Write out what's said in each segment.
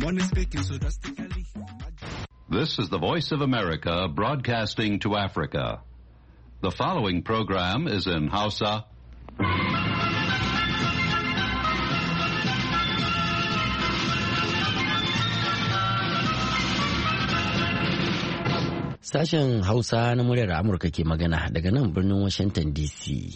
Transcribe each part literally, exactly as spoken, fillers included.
This is the Voice of America broadcasting to Africa. The following program is in Hausa. Sashen Hausa na muryar Amurka ke magana daga nan birnin Washington D C.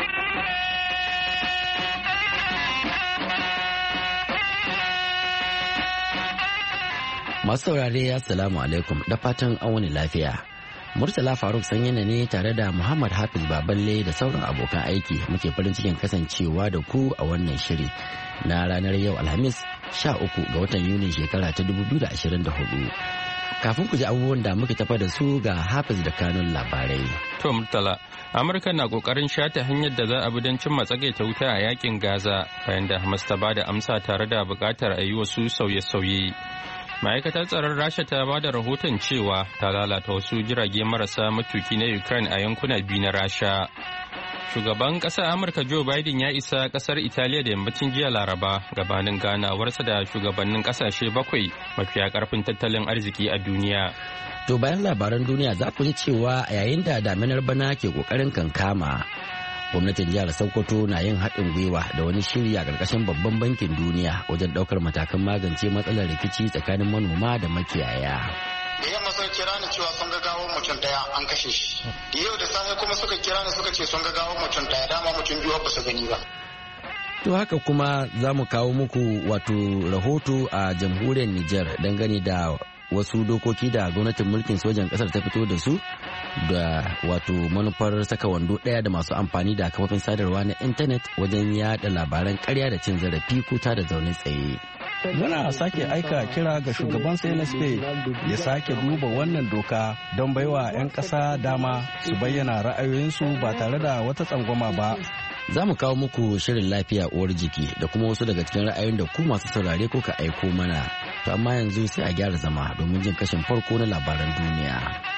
Masu saurare assalamu alaikum da fatan an wani lafiya. Murtala Faruk Sanyina ne tare da Muhammad Hafiz Baballe da sauran abokan aiki muke farin cikin kasancewa da ku a wannan shiri na ranar yau Alhamis sha uku ga watan Yuni shekara ta dubu biyu da ashirin da hudu. Kafin ku ji abubuwan da muke tafa da su ga Hafiz da kanun labarai. To Murtala, Amurka na kokarin shata hanyar da za a bi don cimma tsagaita wuta a yakin Gaza bayan da Hamas ta bada amsa tare da bukatar a yi wasu sauye-sauye. Ma'aikatar tsaron Rasha ta ba da rahoton cewa ta lalata wasu jirage marasa matuki na Ukraine a yankuna biyu na Rasha. Shugaban ƙasar Amurka Joe Biden ya isa ƙasar Italiya da yammacin jiya Laraba gabanin ganawarsa da shugabannin ƙasashe bakwai mafiya ƙarfin tattalin arziki a duniya. To bayan labaran duniya za ku ji cewa a yayin da daminar bana ke ƙoƙarin kankama, gwamnatin jihar Sokoto na yin haɗin gwiwa da wani shiri a ƙarƙashin babban bankin duniya wajen ɗaukar matakan magance matsalar rikici tsakanin manoma da makiyaya. Da yamma suka kira ni cewa sun ga gawar mutum daya an kashe shi. Yau da safe kuma suka kira ni suka ce sun ga gawar mutum daya, dama mutum biyu ba su gani ba. To haka kuma za mu kawo muku wato rahoto a jamhuriyar Nijar dangane da wasu dokoki da gwamnatin mulkin sojan kasar ta fito da su da wato manufar saka wando daya da masu amfani da kafofin sadarwa na intanet wajen yada labaran karya da cin zarafi ko ta da zaune tsaye. Muna sake aika kira ga shugaban C N S P ya sake duba wannan doka don baiwa 'yan ƙasa dama su bayyana ra'ayoyinsu ba tare da wata tsangwama ba. Za mu kawo muku shirin lafiya uwar jiki da kuma wasu daga cikin ra'ayoyin da ku masu saurare ko ka aiko mana. To amma yanzu sai a gyara zama domin jin kashin farko na labaran duniya.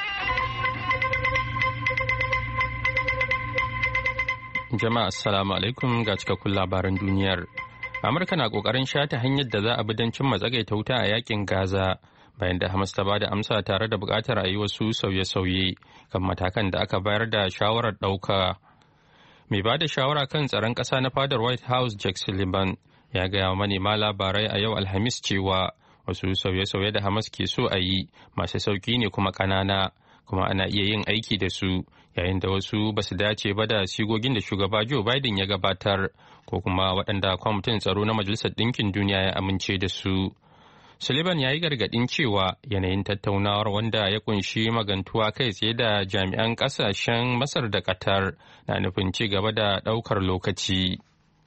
Jama'a assalamu alaikum ga cikakkun labaran duniyar. Amurka na kokarin shata hanyar da za a bi don cimma tsagaita wuta a yakin Gaza bayan da Hamas ta ba da amsa tare da bukatar a yi wasu sauye-sauye kan matakan da aka bayar da shawarar ɗauka. Mai ba da shawara kan tsaron ƙasa na fadar White House Jake Sullivan ya gaya wa manema labarai a yau Alhamis cewa wasu sauye-sauye da Hamas ke so a yi masu sauki ne kuma ƙanana kuma ana iya yin aiki da su yayin da wasu ba su dace ba da sigogin da shugaba Joe Biden ya gabatar ko kuma waɗanda kwamitin tsaro na Majalisar Ɗinkin Duniya ya amince da su. Sullivan ya yi gargaɗin cewa yanayin tattaunawar wanda ya kunshi magantuwa kai tsaye da jami'an ƙasashen Masar da Qatar na nufin ci gaba da ɗaukar lokaci.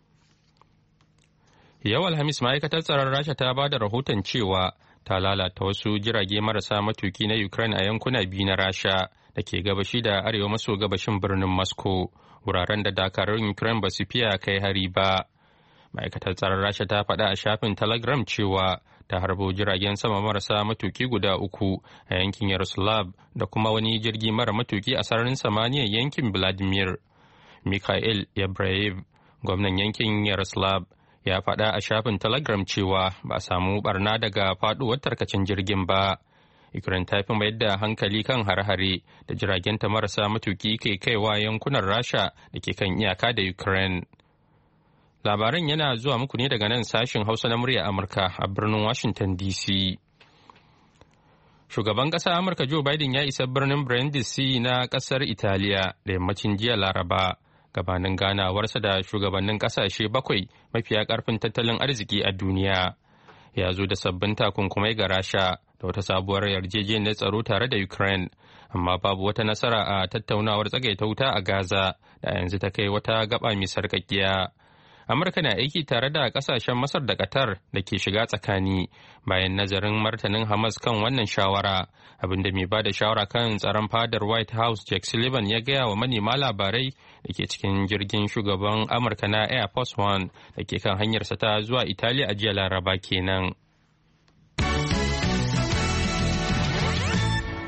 Yau Alhamis ma'aikatar tsaron Rasha ta ba da rahoton cewa ta lalata wasu jirage marasa matuki na Ukraine a yankuna biyu na Rasha da ke gabashi da arewa maso gabashin birnin Moscow, wuraren da dakarun Ukraine ba su fiya kai hari ba. Ma'aikatar tsaron Rasha ta faɗa a shafin Telegram cewa ta harbo jiragen sama marasa matuki guda uku a yankin Yaroslav da kuma wani jirgi mara matuki a sararin samaniyar yankin Vladimir. Mikhail Yabrayev, gwamnan yankin Yaroslav, ya faɗa a shafin Telegram cewa ba a samu barna daga faɗuwar tarkacin jirgin ba. Ukraine ta fi mayar da hankali kan har-hare da jiragenta marasa matuki ke kaiwa yankunan Rasha da ke kan iyaka da Ukraine. Labaran yana zuwa muku ne daga nan sashin Hausa na murya Amurka a birnin Washington D C. Shugaban ƙasar Amurka Joe Biden ya isa birnin Brindisi na ƙasar Italiya da yammacin jiya Laraba gabanin ganawarsa da shugabannin ƙasashe bakwai mafiya ƙarfin tattalin arziki a duniya. Ya zo da sabbin takunkumai ga Rasha da wata sabuwar yarjejeniyar tsaro tare da Ukraine, amma babu wata nasara a tattaunawar tsagaita wuta a Gaza da yanzu ta kai wata gaba mai sarƙaƙiya. Amurka na aiki tare da kasashen Masar da Qatar da ke shiga tsakani bayan nazarin martanin Hamas kan wannan shawara, abinda mai bada shawara kan tsaron fadar White House Jake Sullivan ya gaya wa manema labarai da ke cikin jirgin shugaban Amurka na Air Force One da ke kan hanyarsa ta zuwa Italiya a jiya Laraba kenan.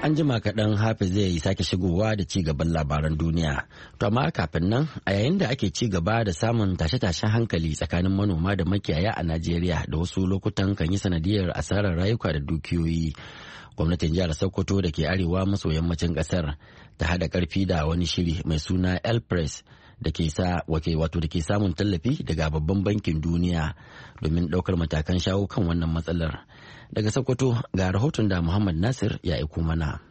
An jima kaɗan Hafiz zai sake shigowa da ci gaban labaran duniya. To amma kafin nan a yayin da ake ci gaba da samun tashe-tashen hankali tsakanin manoma da makiyaya a Najeriya da wasu lokutan kan yi sanadiyar asarar rayuka da dukiyoyi. Gwamnatin jihar Sokoto da ke arewa maso yammacin ƙasar ta haɗa ƙarfi da wani shiri mai suna El Press da ke sa wato da ke samun tallafi daga babban bankin duniya domin ɗaukar matakan shawo kan wannan matsalar. Daga Sokoto ga rahoton da Muhammad Nasir ya aiko mana.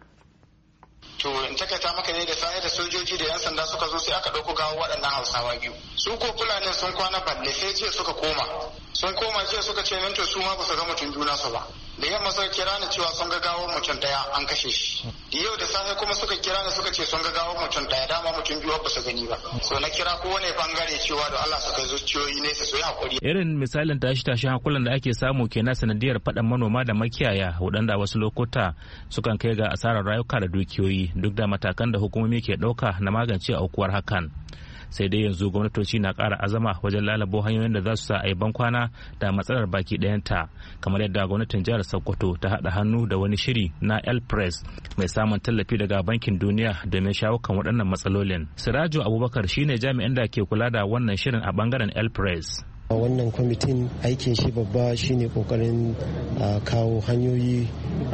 To in takaita maka ne da safe da sojoji da 'yan sanda suka zo sai aka ɗauko gawo waɗannan Hausawa biyu. Su ko Fulani sun kwana balle sai jiya suka koma. Sun koma jiya suka ce min to su ma ba su ga mutum juna su ba. Da yamma suka kira ni cewa sun ga gawar mutum ɗaya an kashe shi. Yau da safe kuma suka kira ni suka ce sun ga gawar mutum ɗaya dama mutum biyu ba su gani ba. So na kira kowane bangare cewa da Allah su kai zuciyoyi nesa su yi hakuri. Irin misalin tashi-tashi hankulan da ake samu kenan sanadiyar faɗan manoma da makiyaya waɗanda wasu lokuta sukan kai ga asarar rayuka da dukiyoyi duk da matakan da hukumomi ke ɗauka na magance aukuwar hakan. Sai dai yanzu gwamnatoci na ƙara azama wajen lalabo hanyoyin da za su sa a yi bankwana da matsalar baki ɗayanta kamar yadda gwamnatin jihar Sokoto ta haɗa hannu da wani shiri na El Press mai samun tallafi daga bankin duniya domin shawo kan waɗannan matsalolin. Sirajo Abubakar shine jami'in da ke kula da wannan shirin a bangaren El Press. Wannan kwamitin aikin shi babba shine kokarin kawo hanyoyi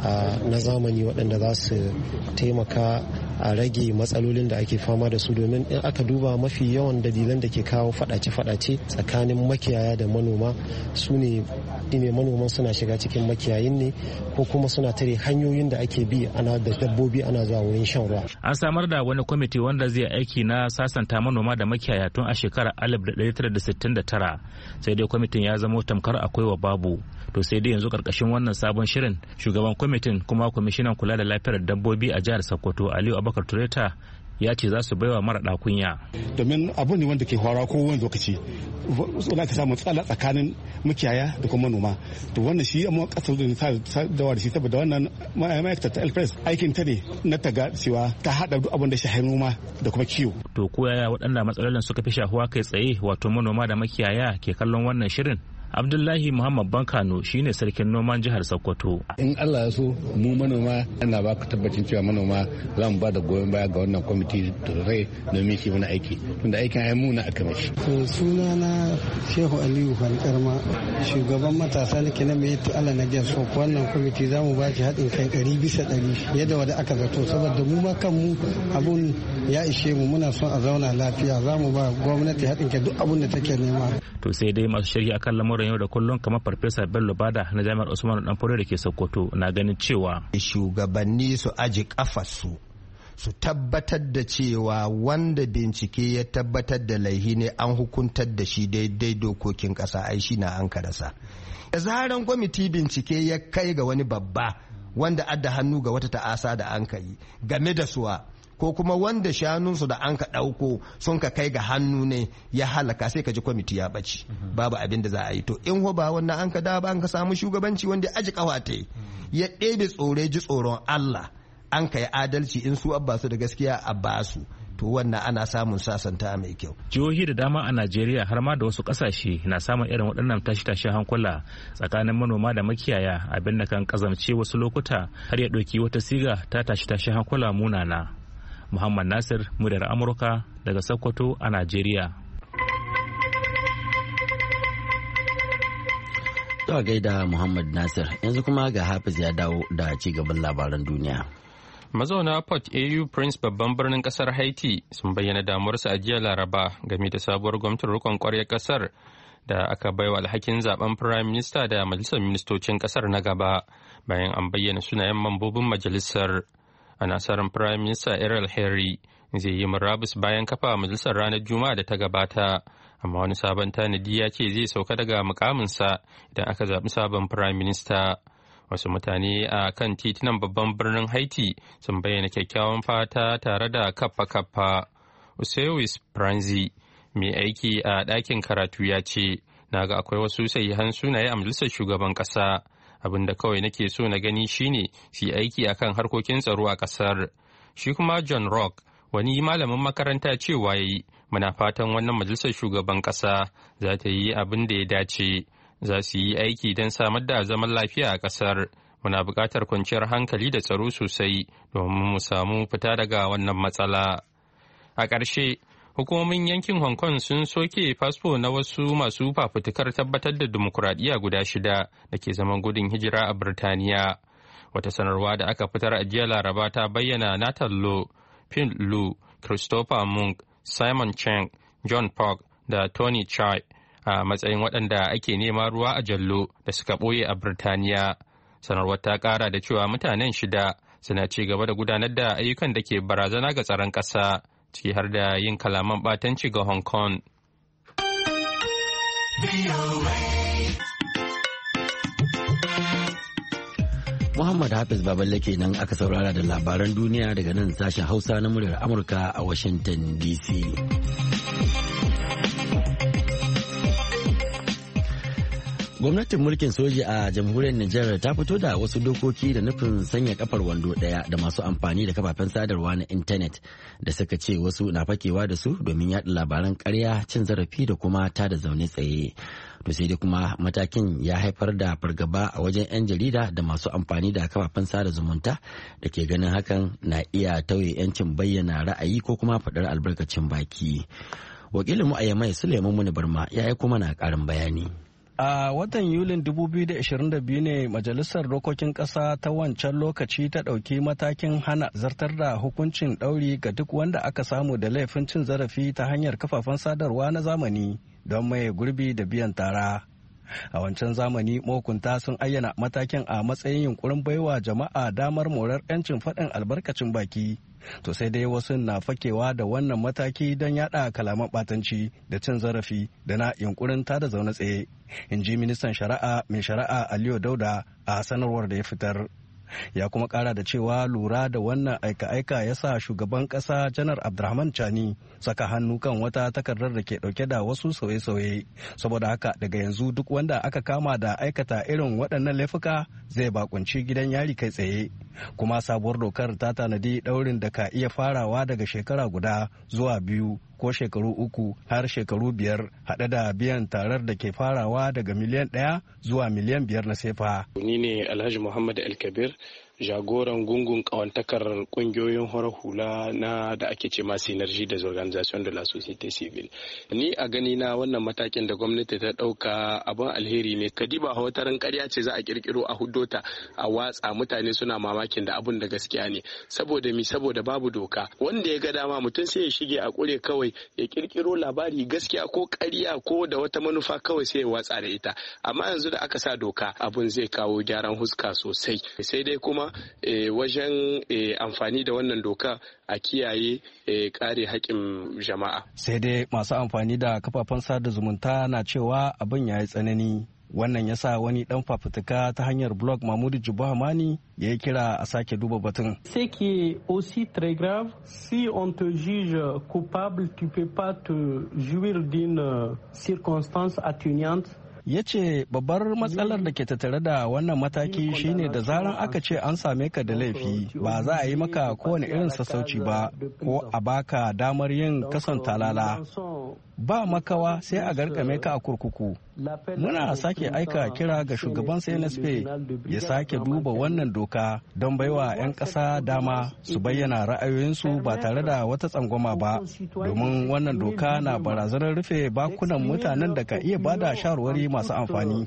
na zamani waɗanda za su taimaka a rage matsalolin da ake fama da su, domin in aka duba mafi yawan dalilan da ke kawo fadace-fadace tsakanin makiyaya da manoma su ne ne manoman suna shiga cikin makiyayin ne ko kuma suna tare hanyoyin da ake bi ana da dabbobi ana zuwa wurin shan ruwa. An samar da wani kwamiti wanda zai aiki na sasanta manoma da makiyaya tun a shekarar alif da ɗari tara da sittin da tara. Sai dai kwamitin ya zamo tamkar akwai wa babu. To sai dai yanzu karkashin wannan sabon shirin shugaban kwamitin kuma kwamishinan kula da lafiyar dabbobi a jihar Sokoto Aliyu Abubakar Tureta ya ce za su baiwa mara kunya. Domin abu ne wanda ke faruwa ko wani lokaci za ka samu tsala tsakanin makiyaya da kuma manoma. To wannan shi amma kasar da dawa da shi saboda wannan ma'aikatar ta Elpress aikin ta ne na taga cewa ta hada duk abin da shi noma da kuma kiwo. To ko yaya waɗanda matsalolin suka fi shahuwa kai tsaye wato manoma da makiyaya ke kallon wannan shirin? Abdullahi Muhammad Bankano shine sarkin noman jihar Sokoto. In Allah ya so mu manoma ana ba ku tabbacin cewa manoma za mu ba da goyon baya ga wannan kwamiti da rai domin shi mana aiki. Tunda aikin ai mu na aka mashi. To suna na Shehu Aliyu Halkarma shugaban matasa nake na mai yatti Allah na jihar Sokoto. Wannan kwamiti za mu ba shi haɗin kai ɗari bisa ɗari yadda wanda aka zato saboda mu ma kanmu abun ya ishe mu muna son a zauna lafiya za mu ba gwamnati haɗin kai duk abun da take nema. To sai dai masu shari'a akan lamarin yau da kullum kamar farfesa Bello Bada na jami'ar Usman Danfodiyo da ke Sokoto na ganin cewa shugabanni su aji kafarsu su tabbatar da cewa wanda bincike ya tabbatar da laihi ne an hukuntar da shi daidai dokokin kasa ai shi na an karasa. Da zaran kwamiti bincike ya kai ga wani babba wanda adda hannu ga wata ta'asa da an kai game da suwa ko kuma wanda shanunsu da an ka ɗauko sun ka kai ga hannu ne ya halaka sai ka ji kwamiti ya ɓaci babu abin da za a yi. To in ba wannan an ka da ba an ka samu shugabanci wanda aji kawata ya ɗebe tsore ji tsoron Allah an ka yi adalci in su abba su da gaskiya a basu to wannan ana samun sasanta mai kyau. Jihohi da dama a Najeriya har ma da wasu ƙasashe na samun irin waɗannan tashi-tashi hankula tsakanin manoma da makiyaya abin da kan kazamce wasu lokuta har ya ɗauki wata siga ta tashi-tashi hankula munana. Muhammad Nasir, muryar Amurka daga Sokoto a Najeriya. Zuwa gaida Muhammad Nasir, yanzu kuma ga Hafiz ya dawo da ci gaban labaran duniya. Mazauna Port A U Prince babban birnin kasar Haiti sun bayyana damuwarsu a jiya Laraba game da sabuwar gwamnatin rikon kwaryar kasar da aka baiwa alhakin zaben Prime Minister da Majalisar Ministocin kasar na gaba bayan an bayyana sunayen mambobin majalisar. A nasarar Prime Minister Ariel Henry zai yi murabus bayan kafa majalisar ranar Juma'a da ta gabata, amma wani sabon tanadi ya ce zai sauka daga mukaminsa idan aka zaɓi sabon Prime Minister. Wasu mutane a kan titunan babban birnin Haiti sun bayyana kyakkyawan fata tare da kaffa-kaffa. Usewis Pranzi, mai aiki a ɗakin karatu ya ce, na ga akwai wasu sahihan sunaye a majalisar shugaban ƙasa. Abin da kawai nake so na gani shine su yi aiki akan harkokin tsaro a kasar. Shi kuma John Rock, wani malamin makaranta cewa yayi muna fatan wannan majalisar shugaban kasa za ta yi abin da ya dace, za su yi aiki don samar da zaman lafiya a kasar. muna buƙatar kwanciyar hankali da tsaro sosai domin mu samu fita daga wannan matsala. A ƙarshe, hukumomin yankin Hong Kong sun soke fasfo na wasu masu fafutukar tabbatar da dimokuraɗiyya guda shida da ke zaman gudun hijira a Birtaniya. Wata sanarwa da aka fitar a jiya Laraba ta bayyana Nathan Law, Pin Lu, Christopher Munk, Simon Cheng, John Park da Tony Chai a matsayin waɗanda ake nema ruwa a jallo da suka ɓoye a Birtaniya. Sanarwar ta ƙara da cewa mutanen shida suna ci gaba da gudanar da ayyukan da ke barazana ga tsaron ƙasa, ciki har da yin kalaman ɓatanci ga Hong Kong. Muhammad Hafiz Baballe kenan aka saurara da labaran duniya daga nan sashen Hausa na muryar Amurka a Washington D C. Gwamnatin mulkin soji a jamhuriyar Nijar ta fito da wasu dokoki da nufin sanya kafar wando daya da masu amfani da kafafen sadarwa na intanet da suka ce wasu na fakewa da su domin yaɗa labaran ƙarya, cin zarafi da kuma tada zaune tsaye. To sai dai kuma matakin ya haifar da fargaba a wajen 'yan jarida da masu amfani da kafafen sada zumunta da ke ganin hakan na iya tauye 'yancin bayyana ra'ayi ko kuma faɗar albarkacin baki. Wakilinmu a Yamai Suleiman Muni Barma ya aiko mana ƙarin bayani. A watan Yulin dubu biyu da ashirin da biyu ne Majalisar Dokokin Ƙasa ta wancan lokaci ta ɗauki matakin hana zartar da hukuncin ɗauri ga duk wanda aka samu da laifin cin zarafi ta hanyar kafafen sadarwa na zamani don maye gurbi da biyan tara. A wancan zamani mahukunta sun ayyana matakin a matsayin yunkurin baiwa jama'a damar morar 'yancin faɗin albarkacin baki. To sai dai wasu na fakewa da wannan mataki don yada kalaman batanci da cin zarafi da na yunkurin tada zaune tsaye, in ji ministan shari'a mai shari'a Aliyu Dauda a sanarwar da ya fitar. Ya kuma kara da cewa lura da wannan aika-aika ya sa shugaban kasa janar Abdurrahman Chani saka hannu kan wata takardar da ke dauke da wasu sauye-sauye. Saboda haka daga yanzu duk wanda aka kama da aikata irin waɗannan laifuka zai bakunci gidan yari kai tsaye. Kuma sabuwar dokar ta tanadi daurin da ka iya farawa daga shekara guda zuwa biyu ko shekaru uku har shekaru biyar, haɗe da biyan tarar da ke farawa daga miliyan ɗaya zuwa miliyan biyar na sefa. Ni ne Alhaji Muhammad Alkabir, jagoran gungun kawantakar kungiyoyin horar hula na da ake ce ma synergie des organisations de la société civile. Ni a gani na wannan matakin da gwamnati ta dauka abin alheri ne. Kadiba hawatarin ƙarya ce za a kirkiro a huddota a watsa, mutane suna mamakin da abun da gaskiya ne. Saboda mi saboda babu doka. Wanda ya ga dama mutum sai ya shige a kure kawai ya kirkiro labari gaskiya ko ƙarya ko da wata manufa kawai sai ya watsa da ita. Amma yanzu da aka sa doka abun zai kawo gyaran huska sosai. Sai dai kuma E, wajen e, amfani da wannan doka a kiyaye e, kare haƙƙin jama'a. Sai dai masu amfani da kafafen sada zumunta na cewa abin ya yi tsanani. Wannan ya sa wani dan fafutuka ta hanyar blog Mahmudu Jubuhamani ya yi kira a sake duba batun. Ce qui est aussi très grave, si on te juge coupable, tu peux pas te jouir d'une circonstance atténuante. Ya ce babbar matsalar da ke tattare da wannan mataki shine da zaran aka ce an same ka da laifi ba za a yi maka kowane irin sassauci ba ko a baka damar yin kasan talala, ba makawa sai a garkame ka a kurkuku. Muna sake aika kira ga shugaban C N S P ya sake duba wannan doka don baiwa 'yan ƙasa dama su bayyana ra'ayoyinsu ba tare da wata tsangwama ba, domin wannan doka na barazanar rufe bakunan mutanen da ka iya bada shawarwari masu amfani.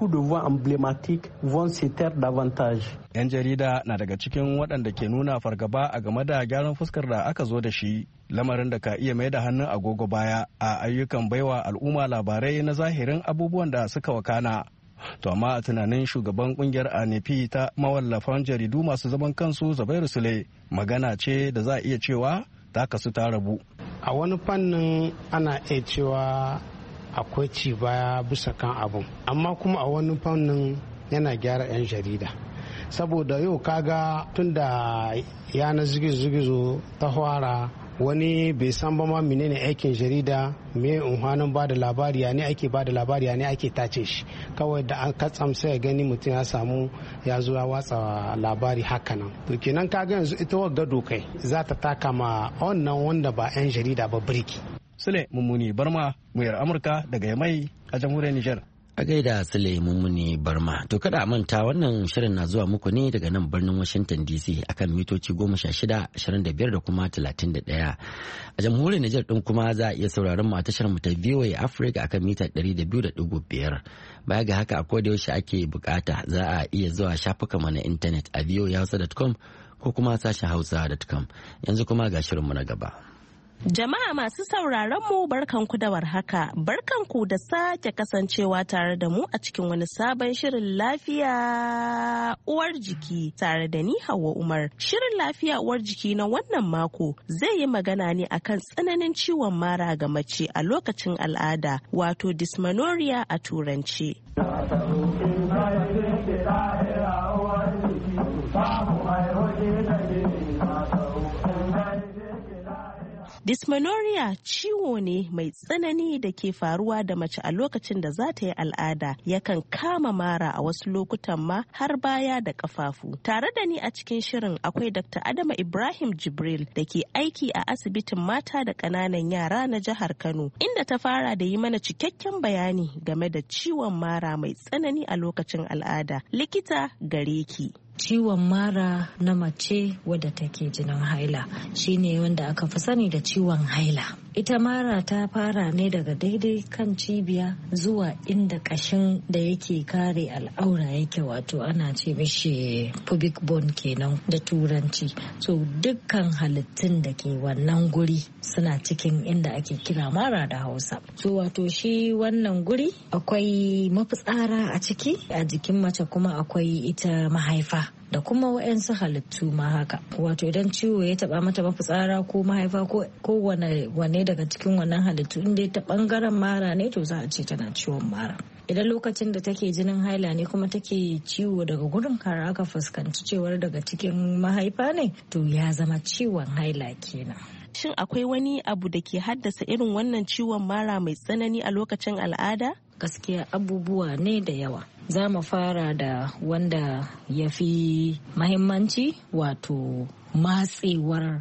'Yan jarida na daga cikin waɗanda ke nuna fargaba a game da gyaran fuskar da aka zo da shi, lamarin da ka iya mai da hannun agogo baya a ayyukan baiwa al'umma labarai na zahirin abubuwan da suka wakana. To amma a tunanin shugaban kungiyar A N P ta mawallafan jaridu masu zaman kansu Zubairu Sule, magana ce da za a iya cewa ta kasu ta rabu. A wani fannin ana iya cewa akwai ci baya bisa kan abun, amma kuma a wani fannin yana gyara 'yan jarida. Saboda yau kaga tun da yanar zigizo ta fara, wani bai san ba ma menene aikin jarida, me unhwanin ba da labari ya ne ake ba da labari ya ne ake tace shi. Kawai da an katsam sai ya gani mutum ya samu ya zo ya watsa labari hakanan. To kenan kaga yanzu ita wagga dokai za ta taka ma wannan wanda ba 'yan jarida ba birki. Sule Mummuni Barma, muryar Amurka daga Yamai a jamhuriyar Nijar. A gaida Sule Mummuni Barma. To kada a manta wannan shirin na zuwa muku ne daga nan birnin Washington D C akan mitoci goma sha shida, ashirin da biyar da kuma talatin da ɗaya. A jamhuriyar Nijar din kuma za a iya sauraron mu a tashar mu ta V O A Africa akan mita ɗari da biyu da ɗigo biyar. Baya ga haka a koda yaushe ake bukata za a iya zuwa shafukan mu na intanet a v o a hausa dot com ko kuma sashen hausa dot com. Yanzu kuma ga shirin mu na gaba. Jama'a masu sauraron mu barkanku da warhaka, barkanku da sake kasancewa tare da mu a cikin wani sabon shirin lafiya uwar jiki tare da ni Hauwa Umar. Shirin lafiya uwar jiki na wannan mako zai yi magana ne akan tsananin ciwon mara ga mace a lokacin al'ada, wato dysmenorrhea a turanci. Dysmenorrhea ciwo ne mai tsanani da ke faruwa da mace a lokacin da za ta yi al'ada, yakan kama mara a wasu lokutan ma har baya da kafafu. Tare da ni a cikin shirin akwai Doctor Adama Ibrahim Jibril da ke aiki a asibitin mata da ƙananan yara na jihar Kano, inda ta fara da yi mana cikakken bayani game da ciwon mara mai tsanani a lokacin al'ada. Likita gare ki. Ciwon mara na mace wadda take jinin haila shine wanda aka fi sani da ciwon haila. Ita mara ta fara ne daga daidai kan cibiya zuwa inda kashin da yake kare al'aura yake, wato ana ce mishi pubic bone kenan da turanci. So dukkan halittun da ke wannan guri suna cikin inda ake kira mara da Hausa. So wato shi wannan guri akwai mafitsara a ciki, a jikin mace kuma akwai ita mahaifa da kuma wa'yansu halittu ma haka. Wato idan ciwo ya taba mata mafitsara ko mahaifa ko wane daga cikin wannan halittu, inda ta bangaren mara ne to za a ce tana ciwon mara. Idan lokacin da take jinin haila ne kuma take ciwo daga gurin har aka fuskanci cewar daga cikin mahaifa ne, to ya zama ciwon haila kenan. Shin akwai wani abu da ke haddasa irin wannan ciwon mara mai tsanani a lokacin al'ada? Gaskiya abubuwa ne da yawa. Za mu fara da wanda ya fi mahimmanci, wato matsewar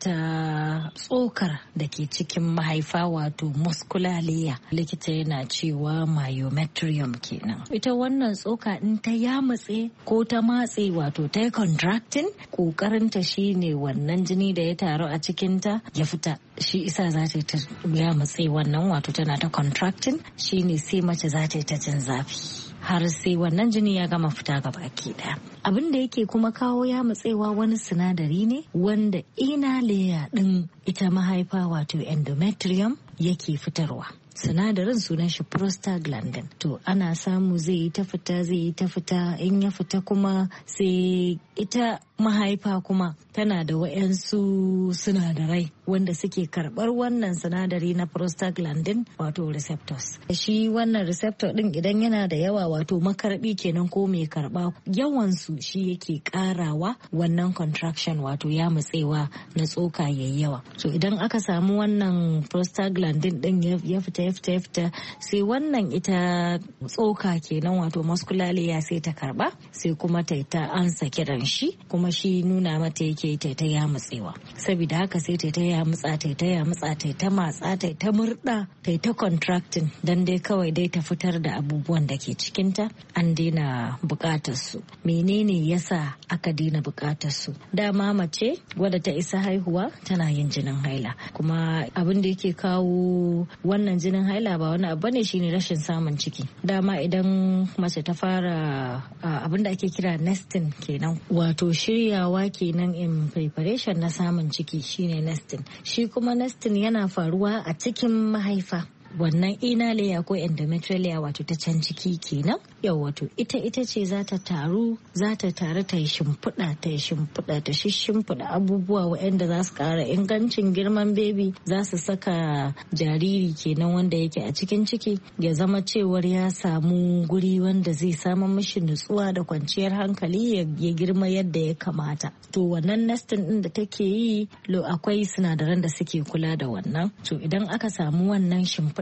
ita tsokar da ke cikin mahaifa, wato muscular layer. Likita yana cewa myometrium kenan. Ita wannan tsoka in ta yamutse ko ta matse, wato ta yi contracting, kokarinta shine wannan jini da ya taru a cikinta ya fita. Shi isa za ta yamutse wannan, wato tana ta contracting, shine sai mace za ta yi ta jin zafi har sai wannan jini ya gama fita gaba ki daya. Abin da yake kuma kawo ya matsewa wani sinadari ne wanda inner layer din ita mahaifa, wato endometrium, yake fitarwa. Sinadarin sunan shi prostaglandin. To ana samu zai yi ta fita zai yi ta fita in ya fita kuma sai ita mahaifa kuma tana da wa'yansu sinadarai wanda suke karbar wannan sinadari na prostaglandin, wato receptors. Shi wannan receptor din idan yana da yawa, wato makarbi kenan ko mai karba, yawansu shi yake karawa wannan contraction, wato ya matsewa na tsoka yayi yawa. So idan aka samu wannan prostaglandin din ya fita ya fita ya fita sai wannan ita tsoka kenan, wato muscular layer, sai ta karba, sai kuma ta ta ansa kiran shi, kuma shi nuna mata yake ta ta ya matsewa. Saboda haka sai ta ta ya matsa ta ta ya matsa ta ta matsa ta ta murda ta ta contracting, dan dai kawai dai ta fitar da abubuwan da ke cikinta. An daina bukatar su. Menene yasa aka daina bukatar su? Dama mace wadda ta isa haihuwa tana yin jinin haila, kuma abin da yake kawo wannan jinin haila ba wani abu ne, shine rashin samun ciki. Dama idan mace ta fara abin da ake kira nesting kenan, wato shiryawa kenan in preparation na samun ciki, shine nesting. Shi kuma nesting yana faruwa a cikin mahaifa. Wannan inner layer ko endometrial layer, wato ta can ciki kenan. Yau wato ita ita ce za ta taru za ta taru ta yi shimfiɗa ta yi shimfiɗa ta shimfiɗa abubuwa waɗanda za su ƙara ingancin girman baby, za su saka jariri kenan wanda yake a cikin ciki ya zama cewar ya samu guri wanda zai samu mishi nutsuwa da kwanciyar hankali ya girma yadda ya kamata. To wannan nesting din da take yi, lo akwai sinadaran da suke kula da wannan. To idan aka samu wannan shimfiɗa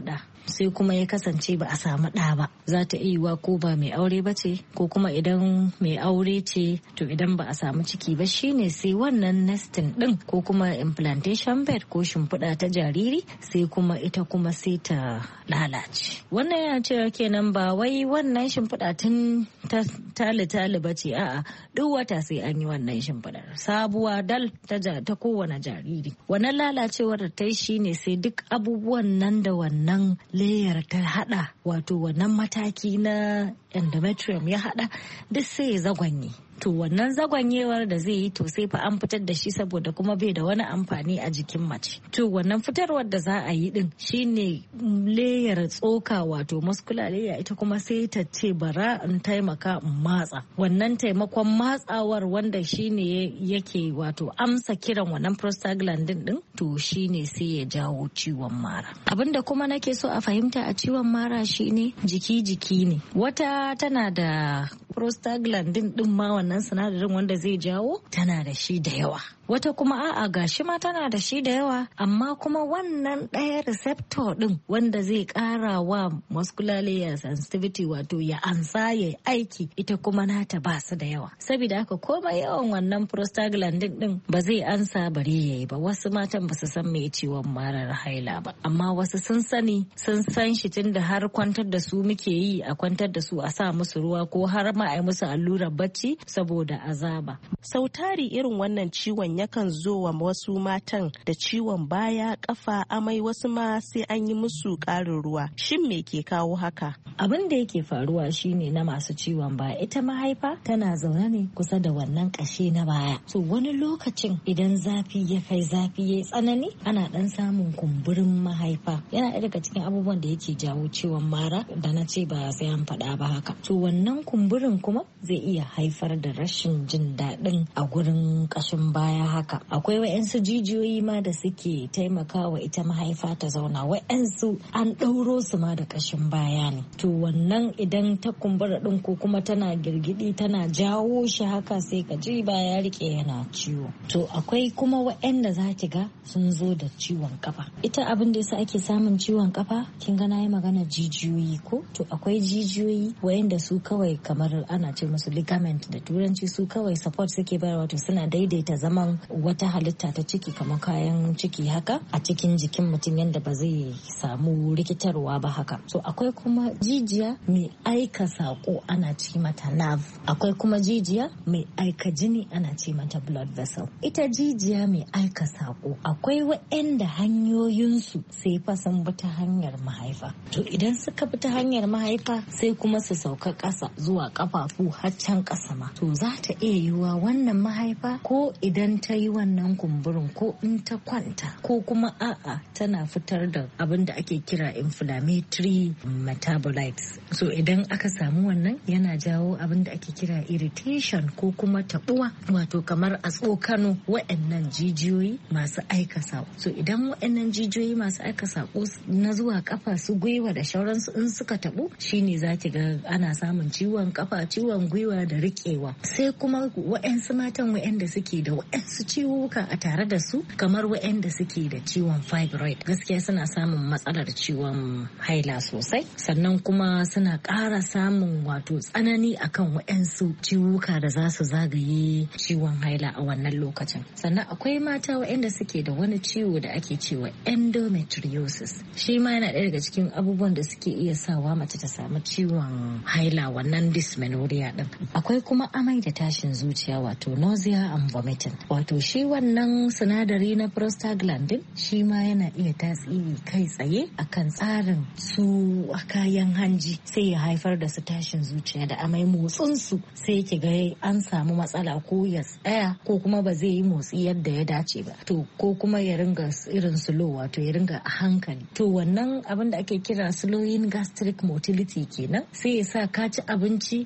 sai kuma ya kasance ba a samu ɗa ba, za ta iya yiwa ko ba mai aure ba ce, ko kuma idan mai aure ce to idan ba a samu ciki ba shine sai wannan nesting din ko kuma implantation bed ko shimfiɗa ta jariri sai kuma ita kuma sai ta lalace. Wannan yana cewa kenan ba wai wannan shimfiɗa tun tali-tali ba ce, a'a duk wata sai an yi wannan shimfiɗar sabuwa dal ta kowane jariri. Wannan lalacewar da ta yi shine sai duk abubuwan nan da wannan layar ta hada, wato wannan mataki na endometrium ya hada duk sai ya zagwanye. To wannan zagwanyewar da zai yi to sai fa an fitar da shi saboda kuma bai da wani amfani a jikin mace. To wannan fitarwar da za a yi din shine layar tsoka wato muscular layer, ita kuma sai ta ce bara in taimaka in matsa. Wannan taimakon matsawar wanda shine yake wato amsa kiran wannan prostaglandin din to shine sai ya jawo ciwon mara. Abinda kuma nake so a fahimta a ciwon mara shine jiki-jiki ne. Wata tana da prostaglandin din ma wannan sinadarin wanda zai jawo tana da shi da yawa, wata kuma a'a gashi ma tana da shi da yawa amma kuma wannan ɗaya receptor din wanda zai ƙara wa muscular layer sensitivity wato ya ansa ya aiki ita kuma nata ba su da yawa, saboda haka komai yawan wannan prostaglandin din ba zai ansa bare yayi ba. Wasu matan ba su san me ciwon marar haila ba, amma wasu sun sani, sun san shi tunda har kwantar da su muke yi, a kwantar da su a sa musu ruwa ko har ma a yi musu allurar bacci saboda azaba. Sautari irin wannan ciwon yakan zo wa wasu matan da ciwon baya, kafa, amai, wasu ma sai an yi musu ƙarin ruwa. Shin me ke kawo haka? Abin da yake faruwa shine na masu ciwon baya, ita mahaifa tana zaune ne kusa da wannan ƙashi na baya. So wani lokacin idan zafi ya kai zafi ya tsanani ana dan samun kumburin mahaifa. Yana ɗaya daga cikin abubuwan da yake jawo ciwon mara da na ce ba sai an faɗa ba haka. To wannan kumburin kuma zai iya haifar da rashin jin daɗin a gurin ƙashin baya haka. Akwai wa'yansu jijiyoyi ma da suke taimakawa ita mahaifa ta zauna, wa'yansu an ɗauro su ma da ƙashin baya ne. To wannan idan ta kumbura ɗin ko kuma tana girgidi tana jawo shi haka sai ka ji baya rike yana ciwo. To akwai kuma wa'yanda za ki ga sun zo da ciwon kafa. Ita abin da yasa ake samun ciwon kafa kin ga na yi magana jijiyoyi ko? To akwai jijiyoyi wa'yanda su kawai kamar ana ce musu ligament da turanci, su kawai support suke bayarwa, wato suna daidaita zaman wata halitta ta ciki kamar kayan ciki haka a cikin jikin mutum yadda ba zai samu rikitarwa ba haka. So akwai kuma jijiya mai aika sako ana ce mata nerve, akwai kuma jijiya mai aika jini ana ce mata blood vessel. Ita jijiya mai aika sako akwai waɗanda hanyoyinsu sai fa sun bi ta hanyar mahaifa. To idan suka bi ta hanyar mahaifa sai kuma su sauka ƙasa zuwa ƙafafu har can ƙasa ma. To za ta iya yiwuwa wannan mahaifa ko idan ta yi wannan kumburin ko in ta kwanta ko kuma a'a tana fitar da abin da ake kira inflammatory metabolites. So idan aka samu wannan yana jawo abin da ake kira irritation ko kuma taɓuwa, wato kamar a tsokano waɗannan jijiyoyi masu aika saƙo. So idan waɗannan jijiyoyi masu aika saƙo na zuwa kafa su gwiwa da shauransu in suka taɓu shine za ki ga ana samun ciwon kafa, ciwon gwiwa da riƙewa. Sai kuma waɗansu matan waɗanda suke da waɗansu ciwuka a tare da su kamar waɗanda suke da ciwon fibroid gaskiya suna samun matsalar ciwon haila sosai, sannan kuma suna ƙara samun wato tsanani akan waɗansu ciwuka da za su zagaye ciwon haila a wannan lokacin. Sannan akwai mata waɗanda suke da wani ciwo da ake cewa endometriosis, shi ma yana ɗaya daga cikin abubuwan da suke iya sawa mace ta samu ciwon haila, wannan dysmenorrhea din. Akwai kuma amai da tashin zuciya wato nausea and vomiting, wato shi wannan sinadari na prostaglandin shi ma yana iya tasiri kai tsaye akan tsarin su kayan hanji sai ya haifar da su tashin zuciya da amai. Motsin su sai ki ga an samu matsala ko ya tsaya ko kuma ba zai yi motsi yadda ya dace ba, to ko kuma ya ringa irin slow wato ya ringa a hankali. To wannan abin da ake kira slowing gastric motility kenan sai ya sa ka ci abinci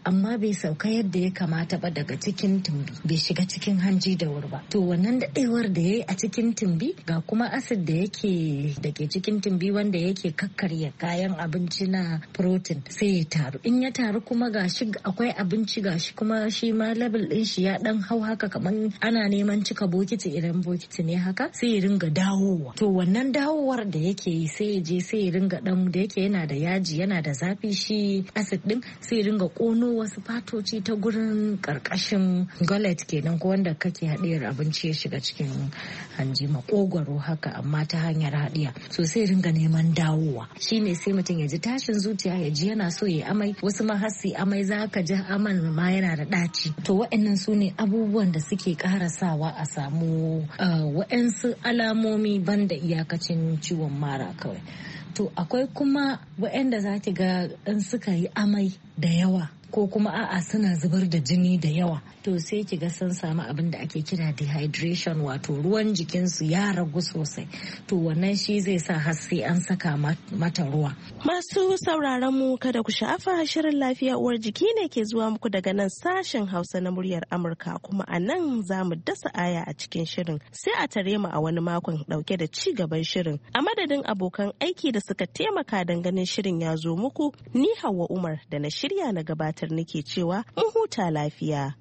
amma bai sauka yadda ya kamata ba daga cikin tumbi, bai shiga cikin hanji da wuri ba. To wannan daɗewar da ya yi a cikin tumbi ga kuma acid da yake da ke cikin tumbi wanda yake kakkarya kayan abinci na protein sai ya taru. In ya taru kuma gashi akwai abinci gashi kuma shi ma level ɗin shi ya ɗan hau haka kamar ana neman cika bokiti, idan bokiti ne haka sai ya ringa dawowa. To wannan dawowar da yake yi sai ya je sai ya ringa ɗan, da yake yana da yaji yana da zafi shi acid ɗin, sai ya ringa ƙono wasu fatoci ta gurin ƙarƙashin gullet kenan ko wanda kake haɗiyar abinci ya shiga cikin hanji, makogwaro haka amma ta hanyar haɗiya. So sai ringa neman dawowa, shine sai mutum ya ji tashin zuciya, ya ji yana so ya amai, wasu ma har su amai, za ka ji aman ma yana da ɗaci. To wa'annan su ne abubuwan da suke ƙara sawa a samu wa'ansu alamomi banda iyakacin ciwon mara kawai. To akwai kuma wa'anda za ki ga in suka yi amai da yawa ko kuma a'a suna zubar da jini da yawa, to sai ki ga sun samu abin da ake kira dehydration, wato ruwan jikinsu ya ragu sosai. To wannan shi zai sa har sai an saka mata ruwa. Masu sauraron mu kada ku sha'afa, shirin lafiya uwar jiki ne ke zuwa muku daga nan sashen Hausa na muryar Amurka, kuma a nan za mu dasa aya a cikin shirin, sai a tare mu a wani makon dauke da ci gaban shirin. A madadin abokan aiki da suka taimaka don ganin shirin ya zo muku, ni Hauwa Umar da na shirya na gabatar nake cewa in huta lafiya.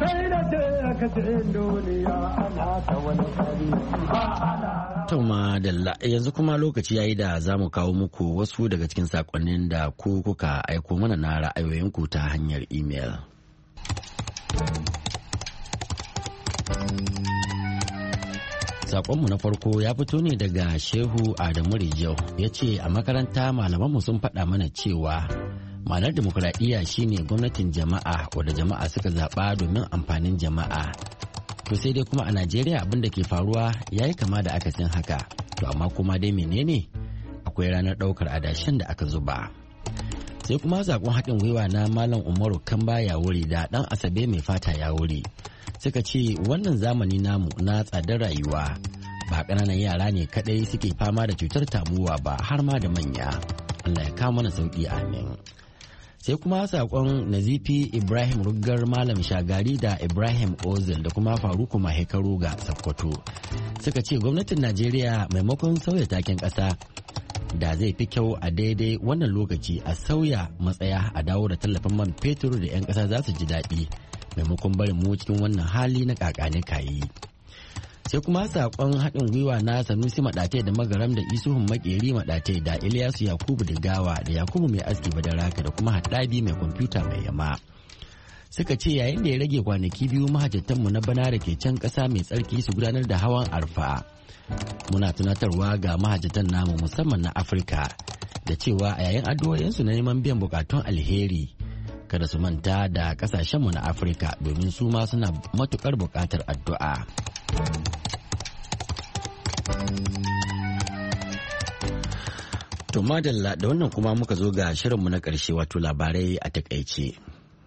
Tuma Dalla, yanzu kuma lokaci yayi da za mu kawo muku wasu daga cikin sakonnin da ku kuka aiko mana na ra'ayoyinku ta hanyar imel. Sakonmu na farko ya fito ne daga Shehu Adamu Rijau, ya ce a makaranta malamanmu sun faɗa mana cewa ma'anar demokuraɗiyya shine gwamnatin jama'a wadda jama'a suka zaɓa domin amfanin jama'a. To sai dai kuma a Najeriya abin da ke faruwa ya yi kama da akasin haka. To amma kuma dai menene? Akwai ranar ɗaukar adashin da aka zuba. Sai kuma zaƙon haɗin gwiwa na Malam Umaru Kamba ya wuri da ɗan Asabe mai fata ya wuri. Suka ce wannan zamani namu na tsadar rayuwa ba ƙananan yara ne kaɗai suke fama da cutar tamuwa ba, har ma da manya. Allah ya kawo mana sauƙi, amin. Sai kuma sakon Nazifi Ibrahim Ruggar Malam Shagari da Ibrahim Ozil da kuma Faruku Mahekaru ga Sokoto suka ce gwamnatin Najeriya maimakon sauya taken ƙasa da zai fi kyau a daidai wannan lokaci a sauya matsaya a dawo da tallafin man fetur da 'yan ƙasa za su ji daɗi maimakon barin mu cikin wannan hali na kakane kayi. Sai kuma sakon haɗin gwiwa na Sanusi Maɗatai da Magaram da Isuhun Makeri Maɗatai da Ilyasu Yakubu Digawa da Yakubu Mai Aski Badaraka da kuma Haɗabi Mai Kwamfuta Mai Yama. Suka ce yayin da ya rage kwanaki biyu mahajjatanmu na bana da ke can ƙasa mai tsarki su gudanar da hawan arfa. Muna tunatarwa ga mahajjatan namu musamman na Afirka da cewa a yayin addu'o'insu na neman biyan bukatun alheri kada su manta da ƙasashenmu na Afirka domin su ma suna matuƙar buƙatar addu'a. To madalla da wannan kuma muka zo ga shirinmu na ƙarshe wato labarai a takaice.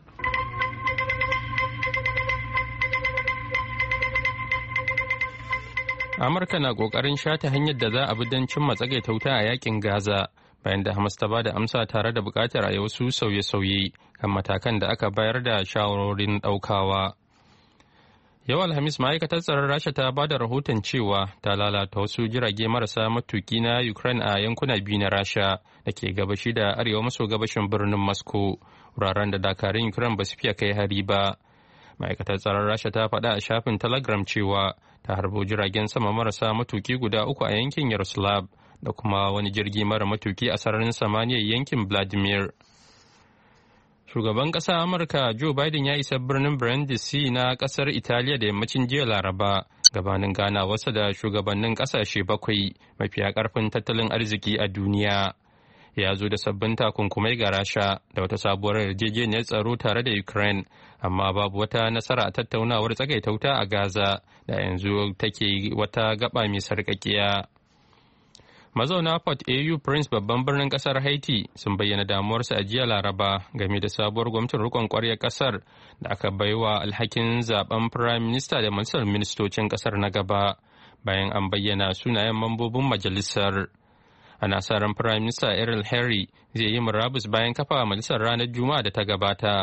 Amurka na ƙoƙarin shata hanyar da za a bi don cimma tsagaita wuta a yakin Gaza bayan da Hamas ta ba da amsa tare da buƙatar a yi wasu sauye-sauye kan matakan da aka bayar da shawarorin ɗaukawa. Yau Alhamis ma'aikatar tsaron Rasha ta ba da rahoton cewa ta lalata wasu jirage marasa matuki na Ukraine a yankuna biyu na Rasha da ke gabashi da arewa maso gabashin birnin Moscow, wuraren da dakarun Ukraine ba su fiye kai hari ba. Ma'aikatar tsaron Rasha ta faɗa a shafin Telegram cewa ta harbo jiragen sama marasa matuki guda uku a yankin Yaroslav da kuma wani jirgi mara matuki a sararin samaniyar yankin Vladimir. Shugaban ƙasar Amurka Joe Biden ya isa birnin Brindisi na ƙasar Italiya da yammacin jiya Laraba gabanin ganawarsa da shugabannin ƙasashe bakwai mafiya ƙarfin tattalin arziki a duniya. Ya zo da sabbin takunkumai ga Rasha da wata sabuwar yarjejeniyar tsaro tare da Ukraine, amma babu wata nasara a tattaunawar tsagaita wuta a Gaza da yanzu take wata gaba mai sarƙaƙiya. Mazauna Port A U Prince babban birnin kasar Haiti sun bayyana damuwarsu a jiya Laraba game da sabuwar gwamnatin rikon ƙwaryar kasar da aka baiwa alhakin zaben Prime Minister da majalisar ministocin kasar na gaba bayan an bayyana sunayen mambobin majalisar. Ana sa ran Prime Minister Ariel Henry zai yi murabus bayan kafa majalisar ranar Juma'a da ta gabata,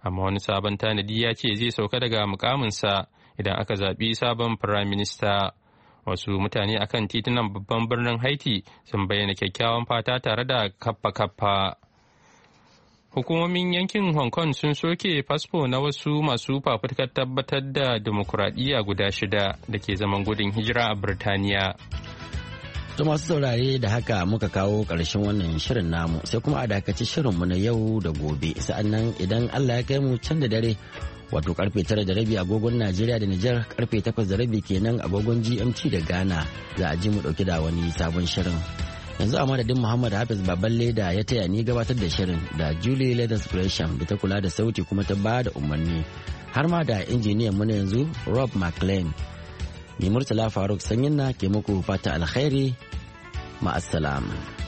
amma wani sabon tanadi ya ce zai sauka daga mukaminsa idan aka zaɓi sabon firaminista. Wasu mutane akan titunan babban birnin Haiti sun bayyana kyakkyawan fata tare da kaffa-kaffa. Hukumomin yankin Hong Kong sun soke fasfo na wasu masu fafutukar tabbatar da dimokuraɗiyya guda shida da ke zaman gudun hijira a Birtaniya. To masu saurare da haka muka kawo ƙarshen wannan shirin namu sai kuma a dakaci shirinmu na yau da gobe sa'annan idan Allah ya kai mu can da dare wato karfe tara da rabi agogon Najeriya da Nijar karfe takwas da rabi kenan agogon G M T da Ghana za a ji mu dauke da wani sabon shirin. Yanzu a madadin Muhammad Hafiz Baballe da ya taya ni gabatar da shirin da Julie Leathers Gresham da ta kula da sauti kuma ta ba da umarni har ma da injiniyan mu na yanzu Rob McLean. Ni Murtala Faruk Sanyin na ke muku fata alkhairi ma'assalam.